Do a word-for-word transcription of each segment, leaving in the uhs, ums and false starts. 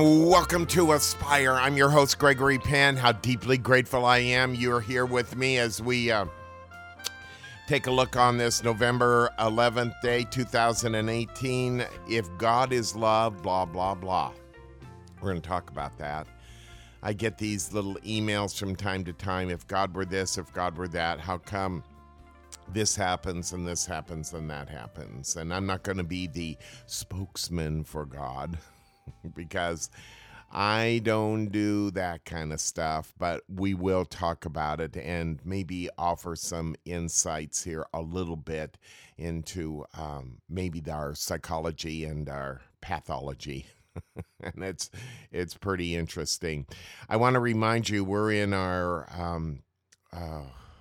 and welcome to Aspire. I'm your host, Gregory Penn. How deeply grateful I am you're here with me as we uh, take a look on this November eleventh day, two thousand eighteen. If God is love, blah, blah, blah. We're going to talk about that. I get these little emails from time to time. If God were this, if God were that, how come this happens and this happens and that happens? And I'm not going to be the spokesman for God because I don't do that kind of stuff, but we will talk about it and maybe offer some insights here a little bit into um, maybe our psychology and our pathology. And it's it's pretty interesting. I want to remind you we're in our um, uh,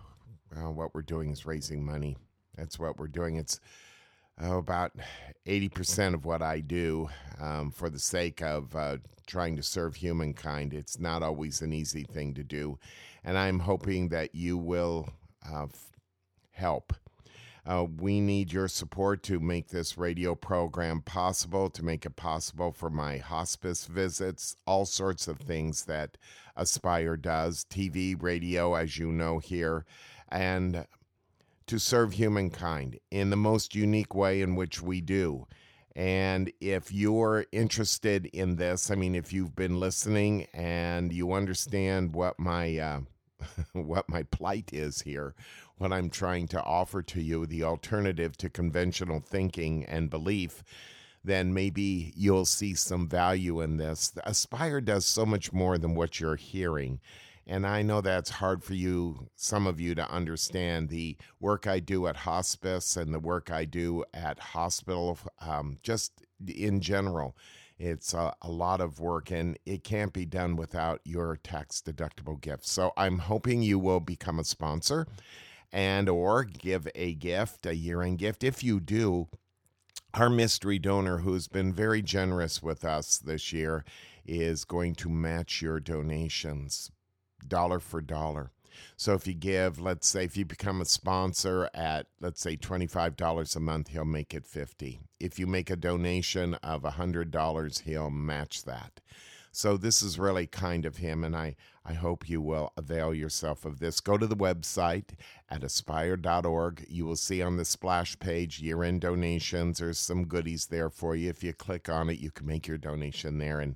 uh, what we're doing is raising money. That's what we're doing. It's oh, about eighty percent of what I do um, for the sake of uh, trying to serve humankind. It's not always an easy thing to do, and I'm hoping that you will uh, f- help. Uh, we need your support to make this radio program possible, to make it possible for my hospice visits, all sorts of things that Aspire does, T V, radio, as you know here, and to serve humankind in the most unique way in which we do. And if you're interested in this, I mean, if you've been listening and you understand what my uh, what my plight is here, what I'm trying to offer to you, the alternative to conventional thinking and belief, then maybe you'll see some value in this. Aspire does so much more than what you're hearing. And I know that's hard for you, some of you, to understand. The work I do at hospice and the work I do at hospital, um, just in general, it's a, a lot of work, and it can't be done without your tax-deductible gifts. So I'm hoping you will become a sponsor and or give a gift, a year-end gift. If you do, our mystery donor, who's been very generous with us this year, is going to match your donations dollar for dollar. So if you give, let's say, if you become a sponsor at, let's say, twenty-five dollars a month, he'll make it fifty dollars. If you make a donation of one hundred dollars, he'll match that. So this is really kind of him, and I, I hope you will avail yourself of this. Go to the website at aspire dot org. You will see on the splash page year-end donations. There's some goodies there for you. If you click on it, you can make your donation there, and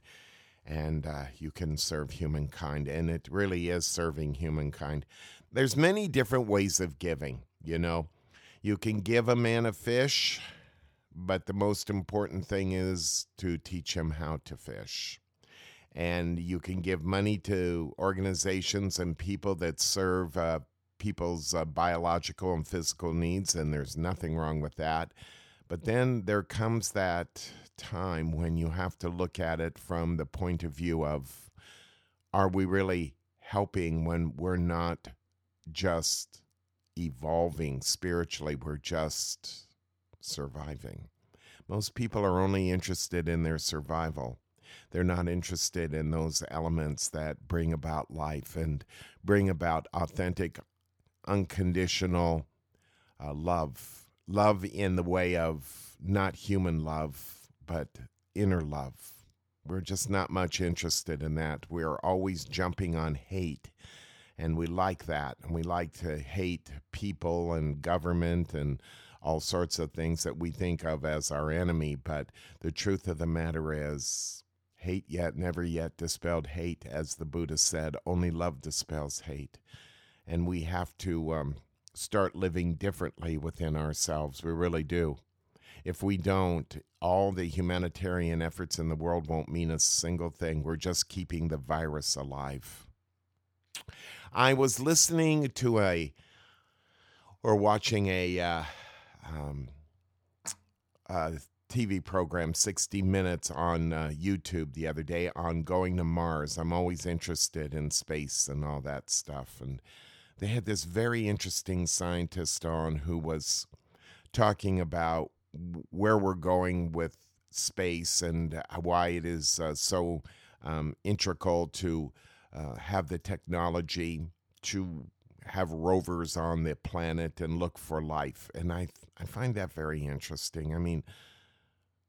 and uh, you can serve humankind, and it really is serving humankind. There's many different ways of giving, you know. You can give a man a fish, but the most important thing is to teach him how to fish. And you can give money to organizations and people that serve uh, people's uh, biological and physical needs, and there's nothing wrong with that. But then there comes that time when you have to look at it from the point of view of, are we really helping when we're not just evolving spiritually, we're just surviving? Most people are only interested in their survival. They're not interested in those elements that bring about life and bring about authentic, unconditional uh, love. Love in the way of not human love, but inner love. We're just not much interested in that. We're always jumping on hate, and we like that. And we like to hate people and government and all sorts of things that we think of as our enemy. But the truth of the matter is, hate yet, never yet dispelled hate, as the Buddha said. Only love dispels hate. And we have to um, start living differently within ourselves. We really do. If we don't, all the humanitarian efforts in the world won't mean a single thing. We're just keeping the virus alive. I was listening to a, or watching a, uh, um, uh, T V program, sixty minutes, on uh, YouTube the other day on going to Mars. I'm always interested in space and all that stuff. And they had this very interesting scientist on who was talking about where we're going with space and why it is uh, so um, integral to uh, have the technology to have rovers on the planet and look for life. And I I find that very interesting. I mean,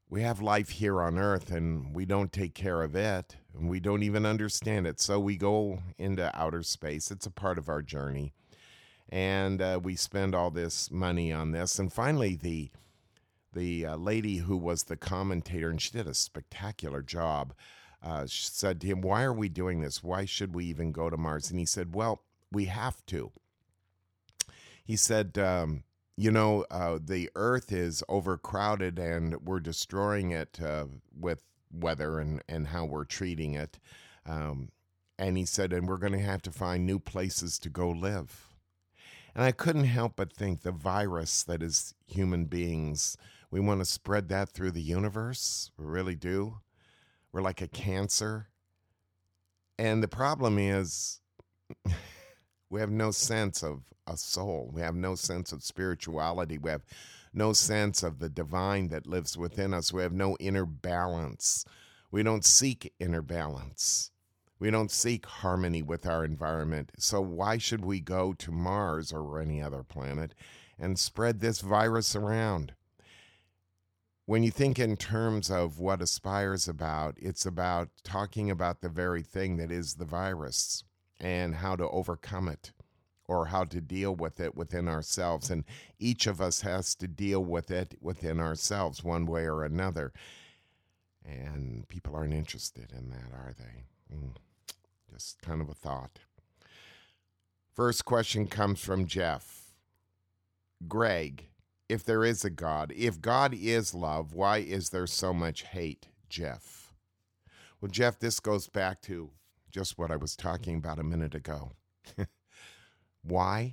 We have life here on Earth, and we don't take care of it, and we don't even understand it. So we go into outer space. It's a part of our journey, and uh, we spend all this money on this. And finally, the the uh, lady who was the commentator, and she did a spectacular job, uh, she said to him, "Why are we doing this? Why should we even go to Mars?" And he said, "Well, we have to." He said, um, you know, uh, the Earth is overcrowded and we're destroying it uh, with weather and, and how we're treating it. Um, and he said, and we're going to have to find new places to go live. And I couldn't help but think the virus that is human beings, we want to spread that through the universe. We really do. We're like a cancer. And the problem is we have no sense of a soul. We have no sense of spirituality. We have no sense of the divine that lives within us. We have no inner balance. We don't seek inner balance. We don't seek harmony with our environment. So why should we go to Mars or any other planet and spread this virus around? When you think in terms of what Aspire's about, it's about talking about the very thing that is the virus and how to overcome it, or how to deal with it within ourselves. And each of us has to deal with it within ourselves one way or another. And people aren't interested in that, are they? Mm, just kind of a thought. First question comes from Jeff. Greg, if there is a God, if God is love, why is there so much hate, Jeff? Well, Jeff, this goes back to just what I was talking about a minute ago. Why?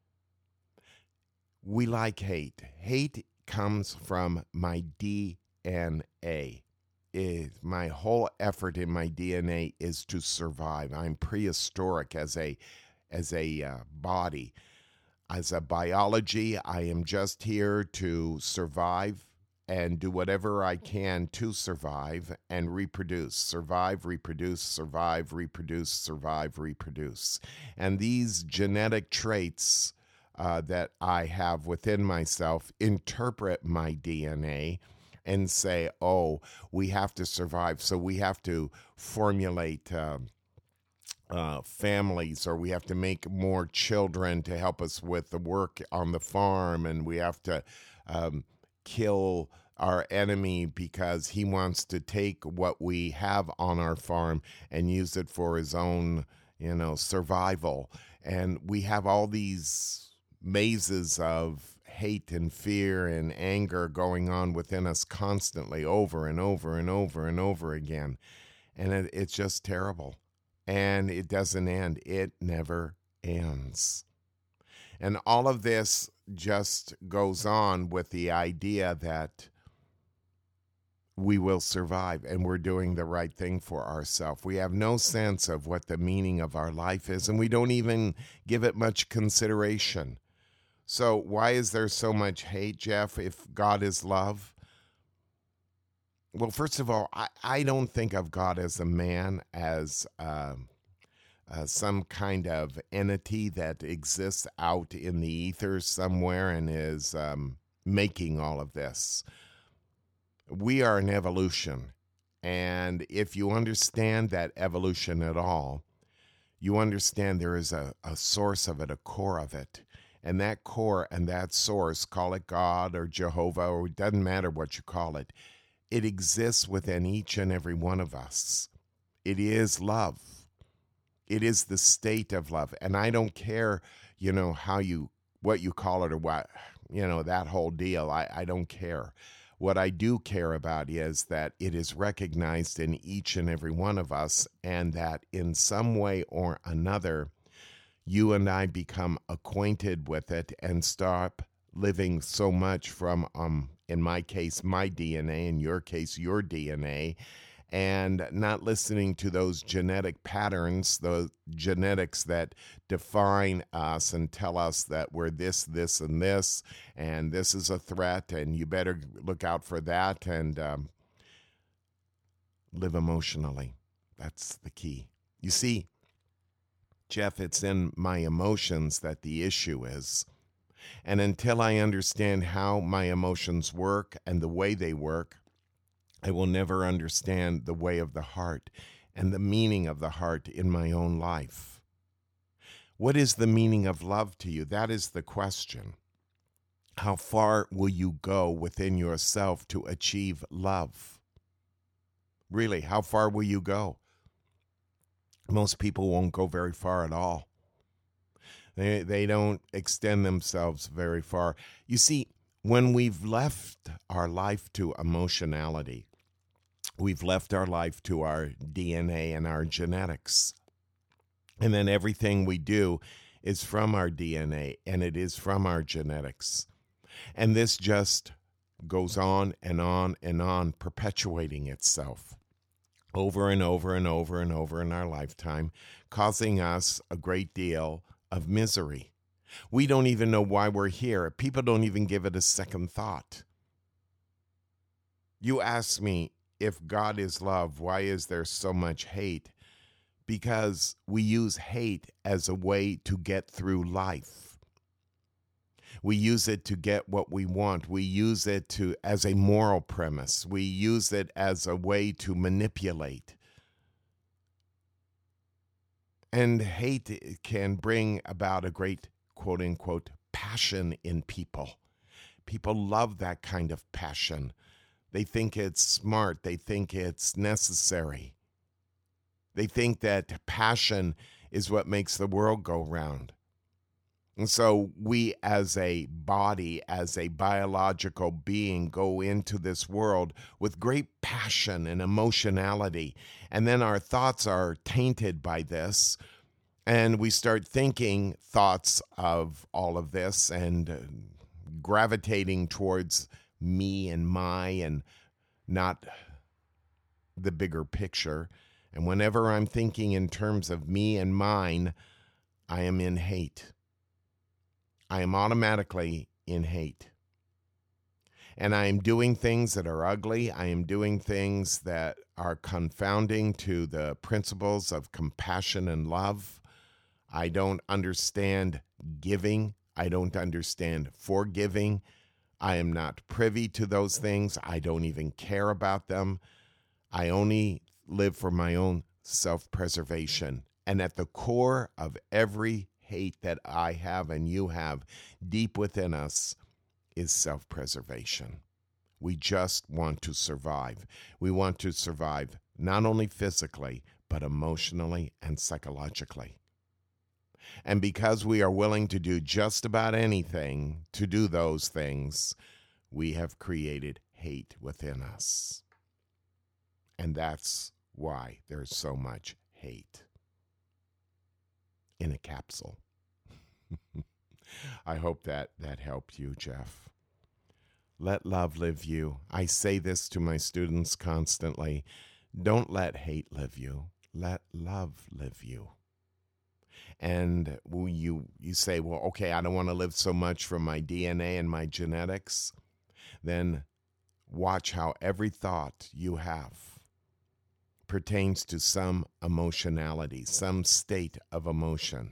We like hate. Hate comes from my D N A. It, my whole effort in my D N A is to survive. I'm prehistoric as a as a uh, body. As a biology, I am just here to survive and do whatever I can to survive and reproduce. Survive, reproduce, survive, reproduce, survive, reproduce. And these genetic traits uh, that I have within myself interpret my D N A and say, oh, we have to survive, so we have to formulate uh, uh, families, or we have to make more children to help us with the work on the farm, and we have to um, kill our enemy because he wants to take what we have on our farm and use it for his own, you know, survival. And we have all these mazes of hate and fear and anger going on within us constantly, over and over and over and over again. And it, it's just terrible. And it doesn't end. It never ends. And all of this just goes on with the idea that we will survive and we're doing the right thing for ourselves. We have no sense of what the meaning of our life is, and we don't even give it much consideration. So why is there so much hate, Jeff, if God is love? Well, first of all, I, I don't think of God as a man, as uh, uh, some kind of entity that exists out in the ether somewhere and is um, making all of this. We are an evolution, and if you understand that evolution at all, you understand there is a, a source of it, a core of it. And that core and that source, call it God or Jehovah, or it doesn't matter what you call it, it exists within each and every one of us. It is love. It is the state of love. And I don't care, you know, how you, what you call it or what, you know, that whole deal. I, I don't care. What I do care about is that it is recognized in each and every one of us, and that in some way or another, you and I become acquainted with it and stop living so much from, um, in my case, my D N A, in your case, your D N A, and not listening to those genetic patterns, the genetics that define us and tell us that we're this, this, and this, and this is a threat, and you better look out for that, and um, live emotionally. That's the key. You see, Jeff, it's in my emotions that the issue is. And until I understand how my emotions work and the way they work, I will never understand the way of the heart and the meaning of the heart in my own life. What is the meaning of love to you? That is the question. How far will you go within yourself to achieve love? Really, how far will you go? Most people won't go very far at all. They, they don't extend themselves very far. You see, when we've left our life to emotionality, we've left our life to our D N A and our genetics. And then everything we do is from our D N A and it is from our genetics. And this just goes on and on and on, perpetuating itself over and over and over and over in our lifetime, causing us a great deal of misery. We don't even know why we're here. People don't even give it a second thought. You ask me, if God is love, why is there so much hate? Because we use hate as a way to get through life. We use it to get what we want. We use it to as a moral premise. We use it as a way to manipulate. And hate can bring about a great, quote unquote, passion in people. People love that kind of passion. They think it's smart. They think it's necessary. They think that passion is what makes the world go round. And so we as a body, as a biological being, go into this world with great passion and emotionality. And then our thoughts are tainted by this. And we start thinking thoughts of all of this and uh, gravitating towards me and my and not the bigger picture. And whenever I'm thinking in terms of me and mine, I am in hate. I am automatically in hate. And I am doing things that are ugly. I am doing things that are confounding to the principles of compassion and love. I don't understand giving. I don't understand forgiving. I am not privy to those things. I don't even care about them. I only live for my own self-preservation. And at the core of every hate that I have and you have deep within us is self-preservation. We just want to survive. We want to survive not only physically, but emotionally and psychologically. And because we are willing to do just about anything to do those things, we have created hate within us. And that's why there's so much hate in a capsule. I hope that that helped you, Jeff. Let love live you. I say this to my students constantly. Don't let hate live you. Let love live you. And you you say, well, okay, I don't want to live so much from my D N A and my genetics. Then watch how every thought you have pertains to some emotionality, some state of emotion.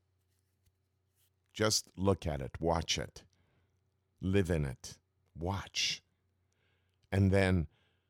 Just look at it, watch it, live in it, watch, and then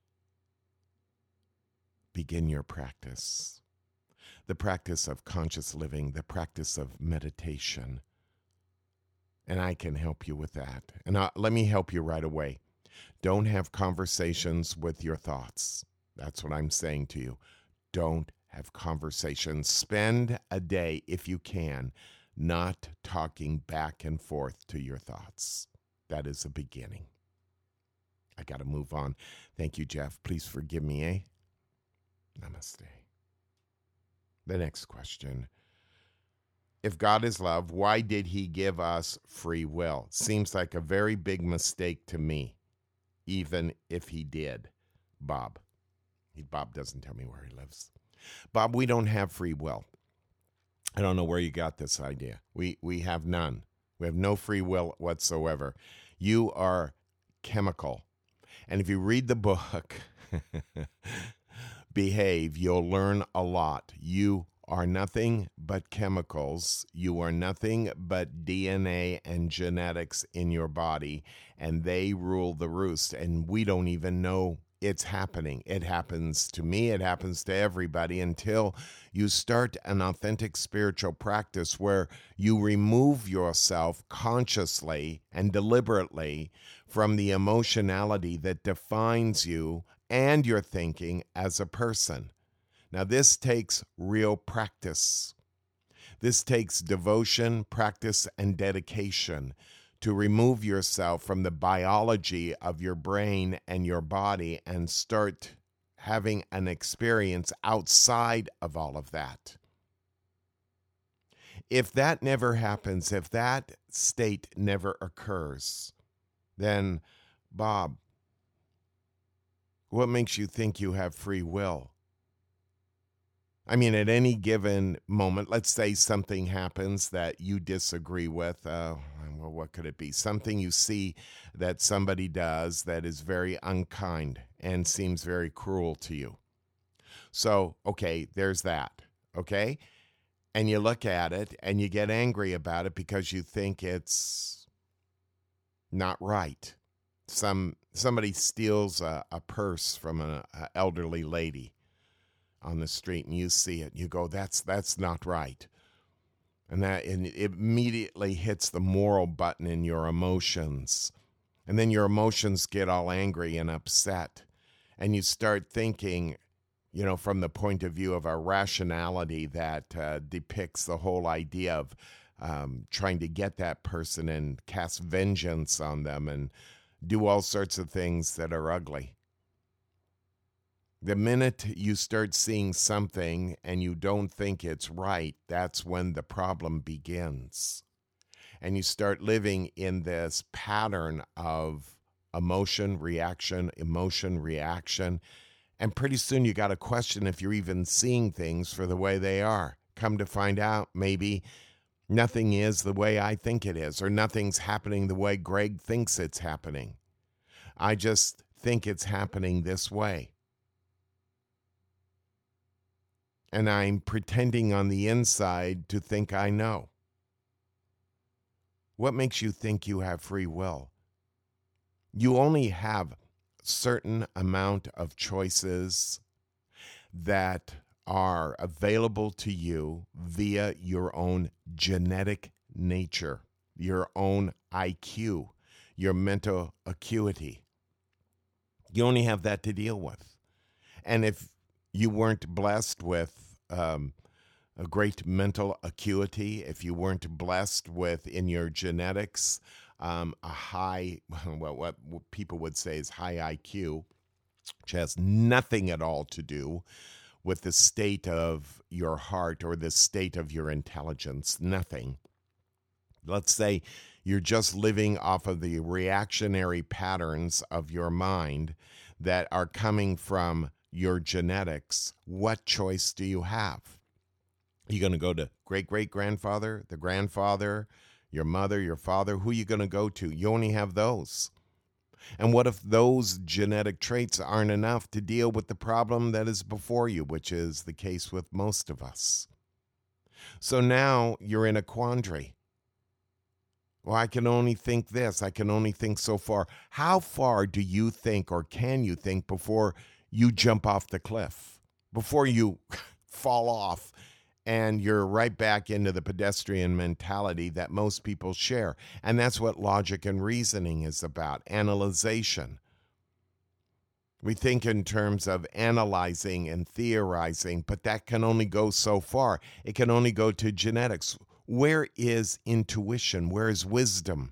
begin your practice. The practice of conscious living, the practice of meditation. And I can help you with that. And I, let me help you right away. Don't have conversations with your thoughts. That's what I'm saying to you. Don't have conversations. Spend a day, if you can, not talking back and forth to your thoughts. That is a beginning. I got to move on. Thank you, Jeff. Please forgive me, eh? Namaste. The next question. If God is love, why did he give us free will? Seems like a very big mistake to me, even if he did. Bob. He, Bob doesn't tell me where he lives. Bob, we don't have free will. I don't know where you got this idea. We we have none. We have no free will whatsoever. You are chemical. And if you read the book, Behave, you'll learn a lot. You are nothing but chemicals. You are nothing but D N A and genetics in your body, and they rule the roost. And we don't even know it's happening. It happens to me. It happens to everybody until you start an authentic spiritual practice where you remove yourself consciously and deliberately from the emotionality that defines you and your thinking as a person. Now, this takes real practice. This takes devotion, practice, and dedication to remove yourself from the biology of your brain and your body and start having an experience outside of all of that. If that never happens, if that state never occurs, then, Bob, what makes you think you have free will? I mean, at any given moment, let's say something happens that you disagree with. Uh, well, what could it be? Something you see that somebody does that is very unkind and seems very cruel to you. So, okay, there's that, okay? And you look at it and you get angry about it because you think it's not right. Some somebody steals a, a purse from an elderly lady on the street, and you see it, you go, that's that's not right. And that and it immediately hits the moral button in your emotions. And then your emotions get all angry and upset. And you start thinking, you know, from the point of view of a rationality that uh, depicts the whole idea of um, trying to get that person and cast vengeance on them and do all sorts of things that are ugly. The minute you start seeing something and you don't think it's right, that's when the problem begins. And you start living in this pattern of emotion, reaction, emotion, reaction. And pretty soon you got to question if you're even seeing things for the way they are. Come to find out, maybe nothing is the way I think it is, or nothing's happening the way Greg thinks it's happening. I just think it's happening this way. And I'm pretending on the inside to think I know. What makes you think you have free will? You only have a certain amount of choices that are available to you via your own genetic nature, your own I Q, your mental acuity. You only have that to deal with. And if you weren't blessed with um, a great mental acuity, if you weren't blessed with, in your genetics, um, a high, well, what people would say is high I Q, which has nothing at all to do with the state of your heart or the state of your intelligence, nothing. Let's say you're just living off of the reactionary patterns of your mind that are coming from your genetics. What choice do you have? Are you going to go to great-great-grandfather, the grandfather, your mother, your father? Who are you going to go to? You only have those. And what if those genetic traits aren't enough to deal with the problem that is before you, which is the case with most of us? So now you're in a quandary. Well, I can only think this. I can only think so far. How far do you think, or can you think, before you jump off the cliff, before you fall off and you're right back into the pedestrian mentality that most people share? And that's what logic and reasoning is about, analyzation. We think in terms of analyzing and theorizing, but that can only go so far. It can only go to genetics. Where is intuition? Where is wisdom?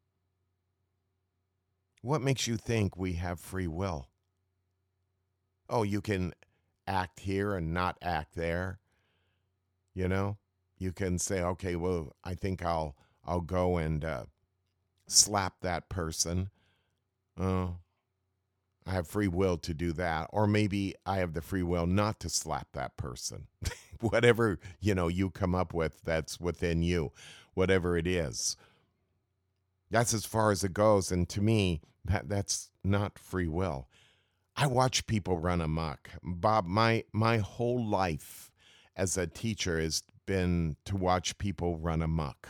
What makes you think we have free will? Oh, you can act here and not act there. You know, you can say, okay, well, I think I'll I'll go and uh, slap that person. Uh, I have free will to do that. Or maybe I have the free will not to slap that person. Whatever, you know, you come up with that's within you, whatever it is. That's as far as it goes. And to me, that that's not free will. I watch people run amok. Bob, my my whole life as a teacher has been to watch people run amok.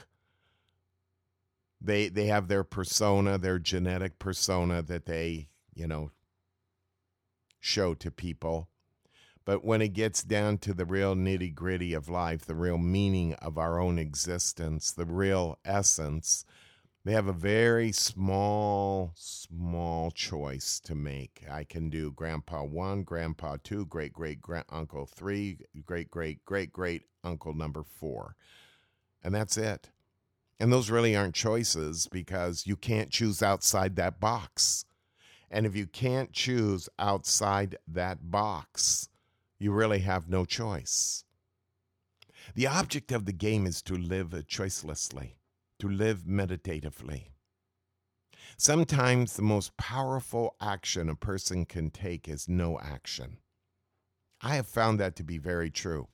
They they have their persona, their genetic persona that they, you know, show to people. But when it gets down to the real nitty-gritty of life, the real meaning of our own existence, the real essence, they have a very small, small choice to make. I can do grandpa one, grandpa two, great-great-grand-uncle three, great-great-great-great-uncle number four. And that's it. And those really aren't choices because you can't choose outside that box. And if you can't choose outside that box, you really have no choice. The object of the game is to live choicelessly, to live meditatively. Sometimes the most powerful action a person can take is no action. I have found that to be very true.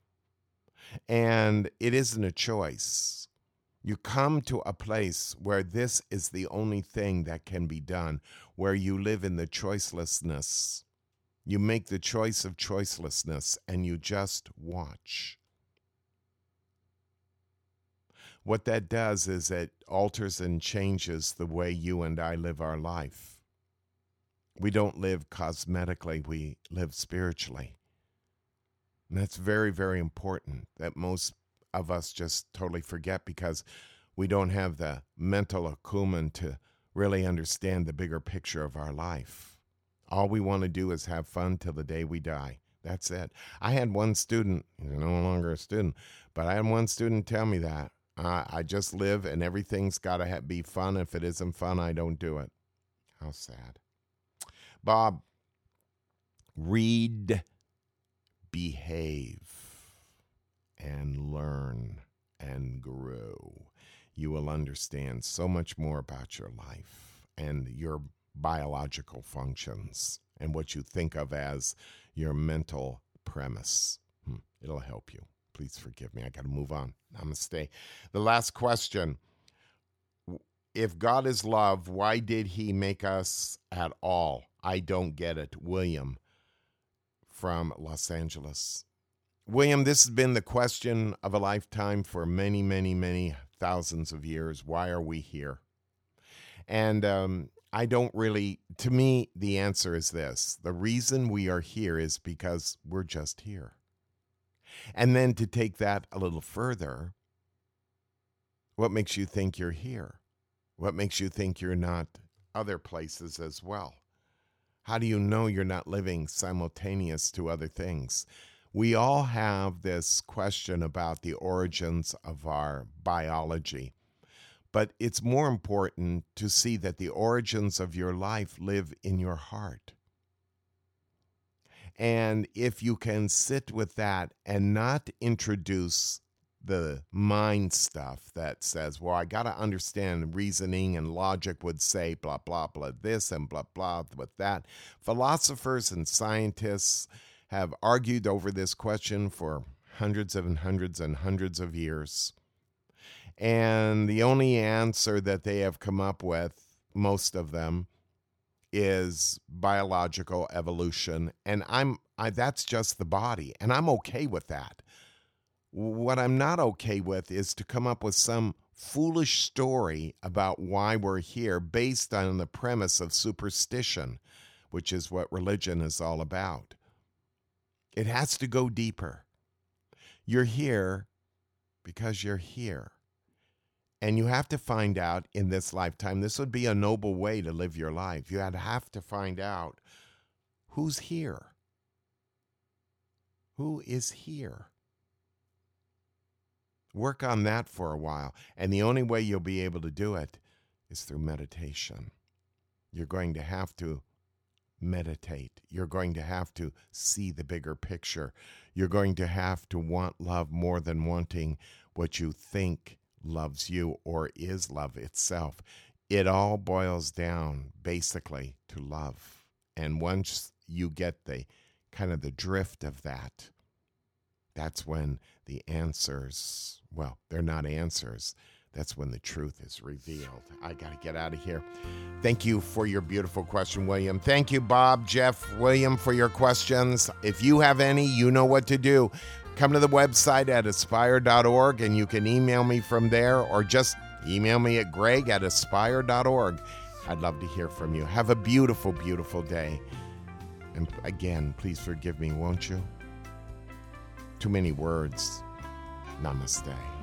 And it isn't a choice. You come to a place where this is the only thing that can be done, where you live in the choicelessness. You make the choice of choicelessness and you just watch. What that does is it alters and changes the way you and I live our life. We don't live cosmetically, we live spiritually. And that's very, very important that most of us just totally forget because we don't have the mental acumen to really understand the bigger picture of our life. All we want to do is have fun till the day we die. That's it. I had one student, he's no longer a student, but I had one student tell me that. Uh, I just live and everything's got to be fun. If it isn't fun, I don't do it. How sad. Bob, read, behave, and learn and grow. You will understand so much more about your life and your biological functions and what you think of as your mental premise. Hmm. It'll help you. Please forgive me. I got to move on. Namaste. The last question. If God is love, why did he make us at all? I don't get it. William from Los Angeles. William, this has been the question of a lifetime for many, many, many thousands of years. Why are we here? And um, I don't really, to me, the answer is this. The reason we are here is because we're just here. And then to take that a little further, what makes you think you're here? What makes you think you're not other places as well? How do you know you're not living simultaneous to other things? We all have this question about the origins of our biology, but it's more important to see that the origins of your life live in your heart. And if you can sit with that and not introduce the mind stuff that says, well, I got to understand reasoning and logic would say blah, blah, blah, this and blah, blah, with that. Philosophers and scientists have argued over this question for hundreds and hundreds and hundreds of years. And the only answer that they have come up with, most of them, is biological evolution. And I'm I, that's just the body. And I'm okay with that. What I'm not okay with is to come up with some foolish story about why we're here based on the premise of superstition, which is what religion is all about. It has to go deeper. You're here because you're here. And you have to find out in this lifetime, this would be a noble way to live your life. You have to find out who's here. Who is here? Work on that for a while. And the only way you'll be able to do it is through meditation. You're going to have to meditate. You're going to have to see the bigger picture. You're going to have to want love more than wanting what you think loves you or is love itself. It all boils down basically to love. And once you get the kind of the drift of that, that's when the answers, well, they're not answers. That's when the truth is revealed. I got to get out of here. Thank you for your beautiful question, William. Thank you, Bob, Jeff, William, for your questions. If you have any, you know what to do. Come to the website at aspire dot org, and you can email me from there, or just email me at greg at aspire dot org. I'd love to hear from you. Have a beautiful, beautiful day. And again, please forgive me, won't you? Too many words. Namaste.